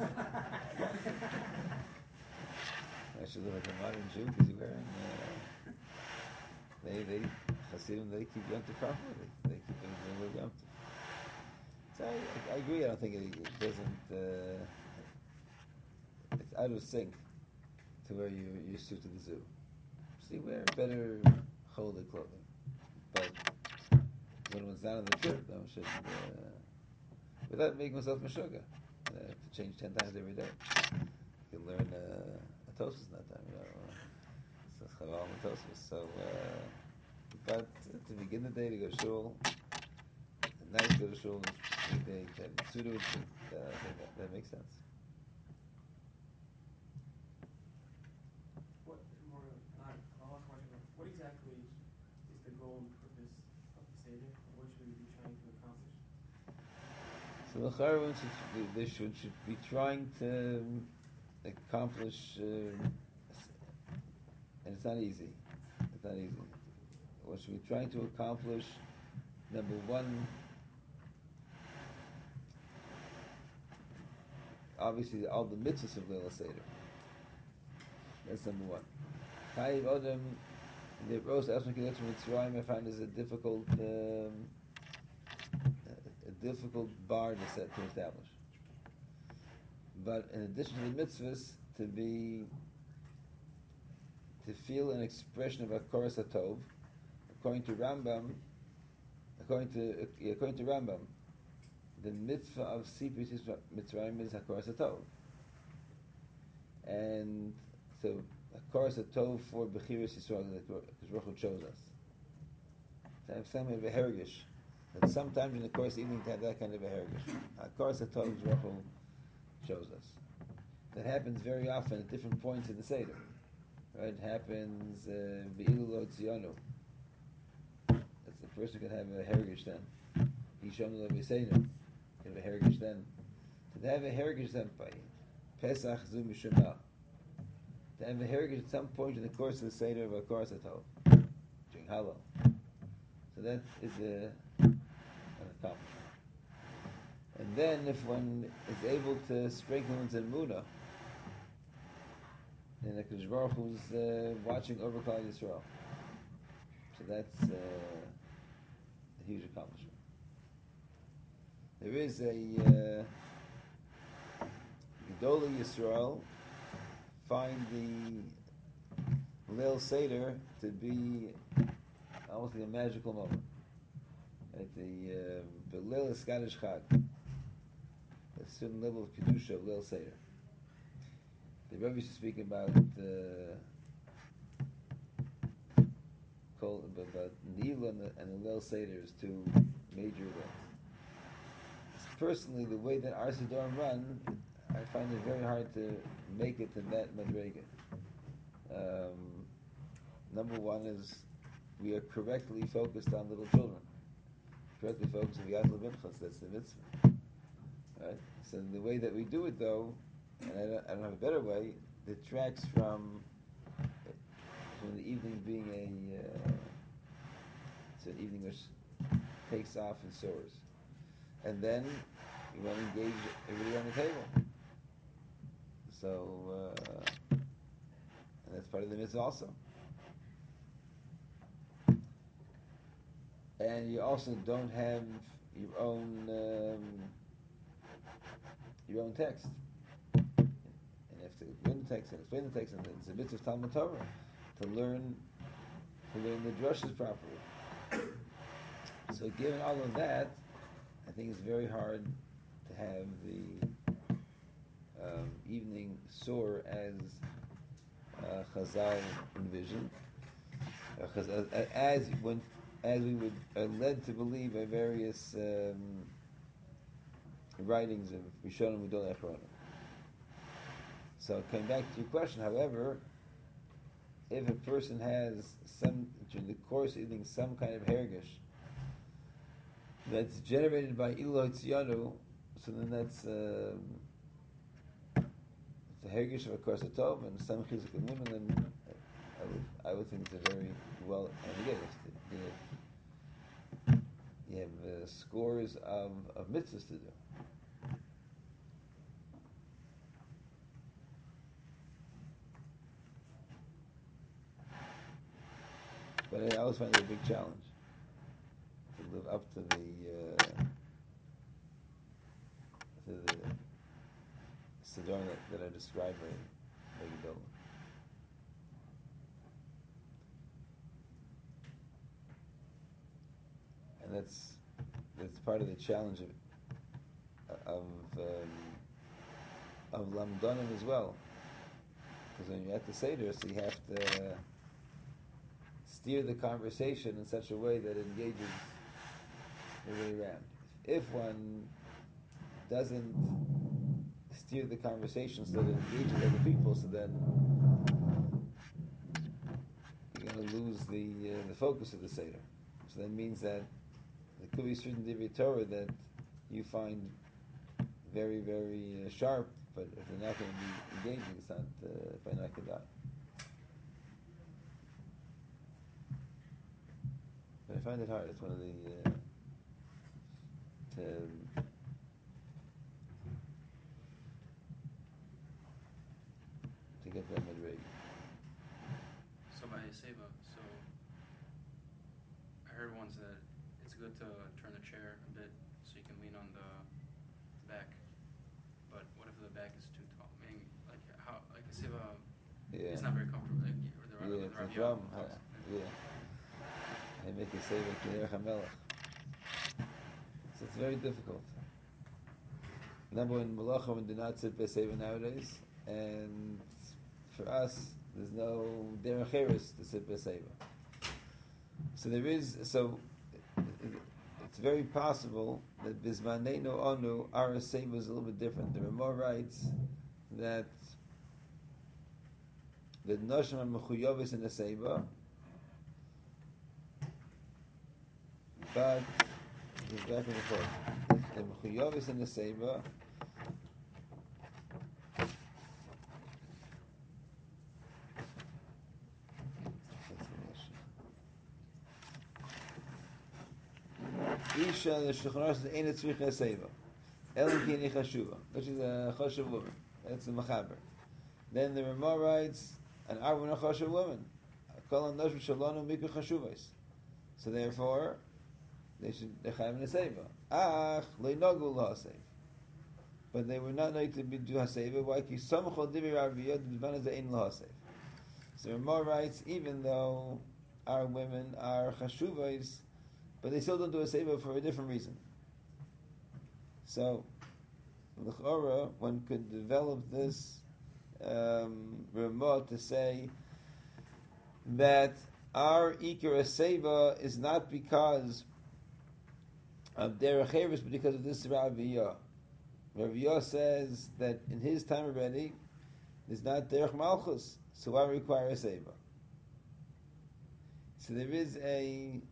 A: I should look like a modern Jew because you're wearing... Uh, they, they, Hasidim, they keep Yom Tov properly. They, they keep it as a Yom Tov. So I, I agree. I don't think it, it doesn't... Uh, it's out of sync to wear your, your suit to the zoo. So you wear better holy clothing. But when one's not on the trip, though, should uh, without making myself meshuggah, uh, to change ten times every day. You can learn uh, a Tosfos in that time, you know. So Chaval and Tosfos. So, uh, but to begin the day to go to shul, at night to go to shul, and the day to have tzudu, uh, I think that, that makes sense.
F: What more? Uh, I'll ask one question. What exactly is the goal and purpose of the Seder? What should we be trying to accomplish?
A: So the Chayron should they should should be trying to um, accomplish, um, and it's not easy. It's not easy. What should we be trying to accomplish? Number one, obviously, all the mitzvahs of Leil Seder. That's number one. Chayiv Odom, the Rose Esmon Kidesh Mitzrayim, I find is a difficult, um, a, a difficult bar to set to establish. But in addition to the mitzvahs, to be, to feel an expression of Hakoras HaTov, according to Rambam, according to uh, according to Rambam, the mitzvah of Sipur Mitzrayim is Hakoras HaTov, and so Hakoras HaTov for Bechiras Yisrael, because Baruch Hu chose us to have some of a hergish, that sometimes in the course of the evening to have that kind of a hergish. Hakoras HaTov, Baruch Hu chose us. That happens very often at different points in the Seder. Right? It happens Be'ilu Lo Tziyonu. That's the person can have a hergish then. Yishom Lo V'Seinu can have a hergish then. To have a hergish then by Pesach Zu Mishumah. To have a hergish at some point in the course of the Seder of Hakoras HaTov during Hallel. So that is a, an accomplishment. And then if one is able to strengthen one's emunah, then the Kadosh Baruch Hu is uh, watching over Klal Yisrael. So that's uh, a huge accomplishment. There is a uh, Gedolei Yisrael find the Leil Seder to be almost like a magical moment. At the the Leil Scottish Chag, a certain level of kedusha of Leil Seder. The Rebbe used to speak about uh, about Neil and the, and the Leil Seder as two major events. Personally, the way that our Sidorim run, I find it very hard to make it to that madrega. Um, number one is we are correctly focused on little children. Correctly focused on the Yad L'Bimchas, that's the mitzvah. Right? So the way that we do it, though, and I don't, I don't have a better way, detracts from from the evening being a uh, it's an evening which takes off and soars, and then you want to engage everybody on the table. So, uh, and that's part of the mitzvah also. And you also don't have your own um, your own text. You have to learn the text and explain the text, and it's a mitzvah of Talmud Torah to learn to learn the drushes properly. So, given all of that, I think it's very hard to have the um, evening soar as uh, Chazal envisioned, uh, as when as we would are led to believe by various um, writings of Rishonim Gedolei Achronim. So, coming back to your question, however, if a person has some during the course of eating some kind of hergish that's generated by Ilo Tziyanu, so then that's uh, the hergish of a Kos HaTov and some Chizuk Emun, and then I would I would think it's a very well. And again, you have, you have uh, scores of of mitzvahs to do. But I always find it a big challenge to live up to the uh, to the Siddur that, that I described by, by Gedolah. And that's that's part of the challenge of of um, of Lamdonim as well, because when you're at the Seder, so you have to uh, steer the conversation in such a way that it engages everybody around. If one doesn't steer the conversation so that it engages other people, so then you're going to lose the uh, the focus of the Seder. So that means that there could be certain Divrei Torah that you find very, very uh, sharp, but if they're not going to be engaging, it's not uh, probably not kedai. But I find it hard. It's one of the uh, to to get that mid-rate.
D: So by Seva, so I heard once that it's good to turn the chair a bit so you can lean on the back. But what if the back is too tall? I mean, like how, like a Seva,
A: Yeah.
D: it's not very comfortable. Like, or the,
A: Yeah,
D: the
A: it's the
D: Rav
A: drum.
D: Yam talks-
A: Yeah. I make it say like Yerech HaMelech. So it's very difficult. Number one, Malachim do not sit Beseva nowadays, and for us, there's no Derech Eretz to sit Beseva. So there is, so it's very possible that Bismaneinu Onu, our Seva is a little bit different. There are more rights that the Noshim are Mechuyovis in the Seva, but it's back and forth. The Mechuyovis in the Seva, Isha the Shulchan says ain't tzricha seva, Elim ki ni chashuva, which is a chashuv woman. That's the machaber. Then the Ramah writes an arvun a chashuv woman. Kol anosh shalonu miku chashuvos. So therefore, they should they chayv in a seva. Ach lo nagu lahaseiv. But they were not like to be do haseva. Why? Ki samchol divi raviyot b'zman az ein lahaseiv. So Ramah writes, even though our women are chashuvos, but they still don't do a seva for a different reason. So, l'chora, one could develop this um, Ramah to say that our ikar seva is not because of derech eretz, but because of this Rav Yah. Rav Yah says that in his time already, it's not derech malchus, so why require a seva? So there is a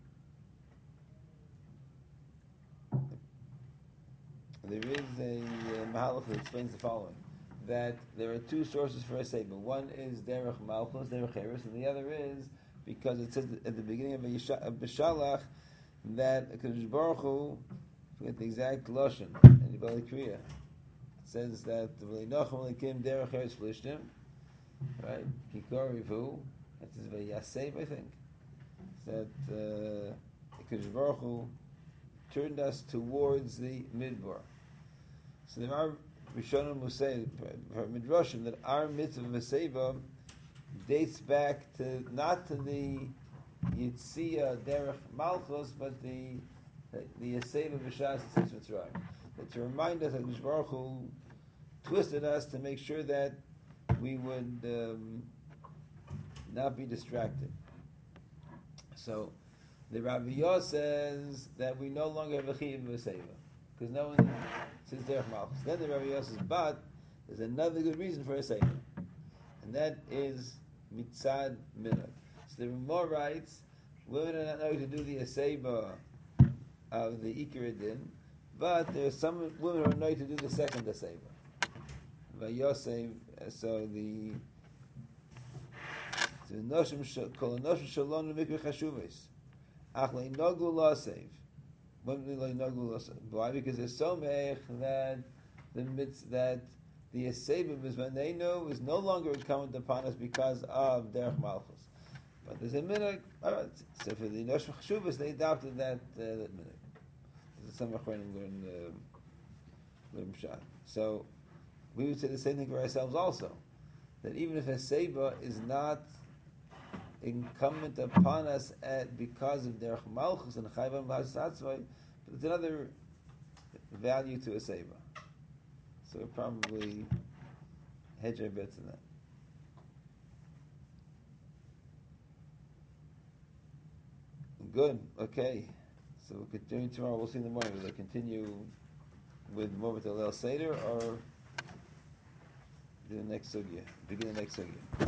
A: there is a uh, mahalach that explains the following: that there are two sources for a seva. One is derech malchus, derech eretz, and the other is because it says at the beginning of a Bishalach that Hakadosh Baruch Hu, forget the exact lashon in the Bali Kriya, it says that v'leinocham lekim derech eretz Plishtim, right? Kikor rivu. That says vayasev, I think. That uh, Hakadosh Baruch Hu turned us towards the midbar. So there are Rishonim who say, Midrashim, that our mitzvah of Seva dates back to not to the Yitzia Derech Malchus, but the the Yiseva B'Shas Tzitz Mitzrayim. That to remind us that Hakadosh Baruch Hu twisted us to make sure that we would um, not be distracted. So the Rabbi Yah says that we no longer have a chiyuv of a seva because no one says derech malchus. Then the Rabbi Yah says, but there's another good reason for a seva, and that is mitzad minhag. So the Ramah writes, women are not knowing to do the aseba of the ikar din, but there are some women who are knowing to do the second aseba. Vayosef, so the so noshim kol noshim shalom mikra chashuvis. Why? Because they're so meich that the mitz, that the Yiseva B'Zmanenu is no longer incumbent upon us because of Derech Malchus. But there's a minhag. Alright, so for the Noshim Chashuvas, they adopted that uh, that minhag. There's some Achronim learn learn Pshat. So we would say the same thing for ourselves also. That even if a Seba is not incumbent upon us at, because of Derech Malchus and Chayvam V'Hasatzvay, but it's another value to a Seva. So we're probably hedge our bets in that. Good, okay. So we'll continue tomorrow. We'll see in the morning. Will they continue with Movet Alel Seder or do the next sugya? Begin the next sugya.